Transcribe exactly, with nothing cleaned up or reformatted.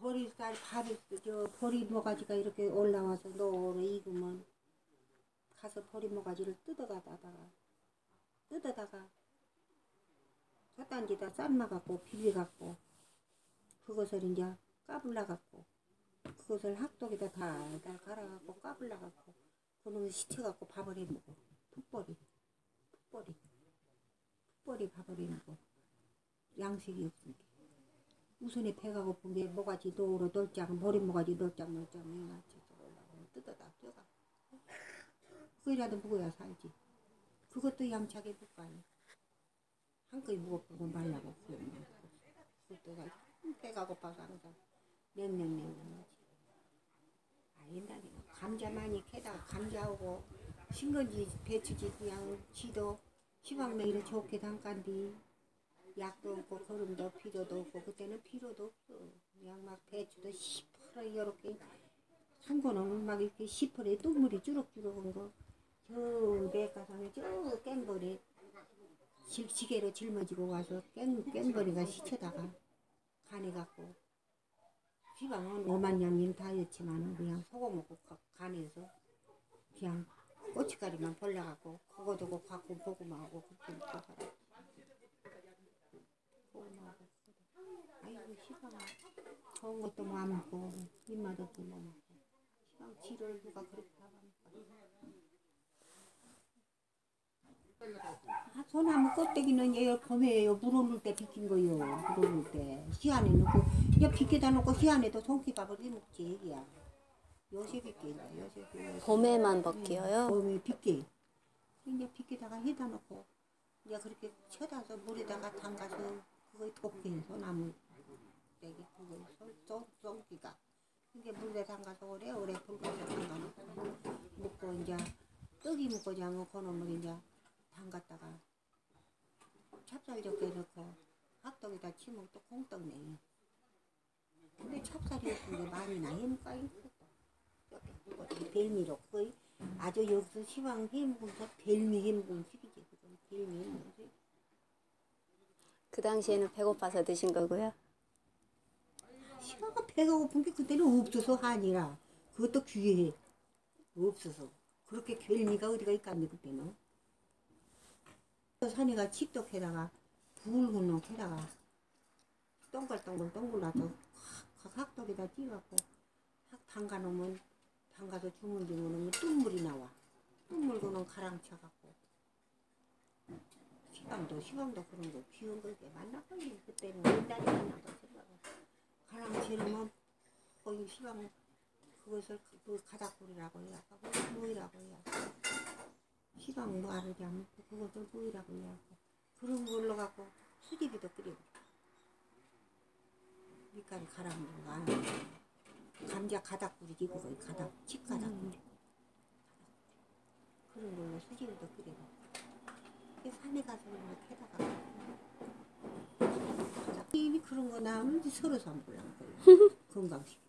보리쌀 밥이 저 보리 모가지가 이렇게 올라와서 노래 익으면 가서 보리 모가지를 뜯어가다가 뜯어다가 삿단지다 삶아갖고 비벼갖고 그것을 이제 까불라갖고 그것을 학독에다 달달 갈아갖고 까불라갖고 그놈을 시쳐갖고 밥을 해먹어. 풋보리 풋보리 풋보리 밥을 해먹어. 양식이 없으니까 우선에 배가 고픈 게 모가지 도로 돌짝 머리 모가지 돌짝 돌짝 맞춰서 올라오면 뜯어다 떼가 그거라도 먹어야 살지. 그것도 양차게 먹고 아니야. 한꺼이 먹어보고 말라고 그것도 배가 고파서 항상 냉냉냉냉하지. 아 옛날에 감자 많이 캐다가 감자하고 신건지 배추지 그냥 지도 시방매일을 좋게 담간디 약도 없고 거름도 필요도 없고 그때는 필요도 없어. 그냥 막 배추도 시퍼렇게 이렇게 순거는 막 이렇게 시퍼렇게 뚝물이 주룩주룩한 거 저 맥가상에 저 깽벌이 지게로 짊어지고 와서 깽, 깽벌이가 시쳐다가 간해갖고 지방은 오만 양일 다였지만 그냥 소금먹고 간해서 그냥 고춧가루만 벌려갖고 그거 두고 갖고 고구마하고 그렇게 먹고 살아. 고구마하고 아이고 시방아 좋은 것도 뭐 안 먹고 입맛 없고 뭐 먹고 시방 지를 누가 그렇게 하니까 아, 소나무 껍데기는 얘 봄에요. 물 오를 때 비킨 거요. 물 오를 때 시안에 넣고 이제 비켜다 놓고 시안에도 송기밥을 해 먹지 얘기야. 요새 비켜 요새 비켜. 봄에만 벗겨요? 응, 봄에 비켜. 이제 비켜다가 해다 놓고 이제 그렇게 쳐다서 물에다가 담가서 그거 덮게 소나무 껍데기 그거 송기가 이게 물에 담가서 오래 오래 붉어서 담가놓고 먹고 이제 떡이 먹고 자면 그놈을 이제 담갔다가 찹쌀 적게 넣고 학떡에다 치면 또 콩떡 내요. 근데 찹쌀이 없은 게 많이 나니까 벨미로 거의 아주 여기서 시방 해먹으면서 벨미 해먹은 집이지. 벨미 해먹은 집. 그 당시에는 배고파서 드신 거고요? 시방가 배가 고픈 게 그때는 없어서 아니라 그것도 귀해. 없어서 그렇게 벨미가 어디가 있겠니 그때는. 산이가 칡떡에다가 굵은 놈에다가 동글동글 동글나서 확 학떡에다 찌갖고 확 담가놓으면 담가서 주문주문하면 뚝물이 나와. 뚝물고는 가랑쳐갖고 시방도 시방도 그런 거 귀여운 걸게 만나거든. 그때는 옛날에 만나고 생각하고 가랑치르면 거기 시방 그것을 그 가닥불이라고 해야 하고 뭐이라고 해야 하고 시방 말을 하면 그것을 뭐이라고 해야 하고 그런 걸로 갖고 수제비도 끓여. 밑간 가라앉은 거 안 해. 감자 가닥불이지 그거 가닥 칡가닥불. 그런 걸로 수제비도 끓여. 산에 가서 이렇게 해다가 이미 그런 거 나오면 서로서 안 보려는 거예요. 건강식.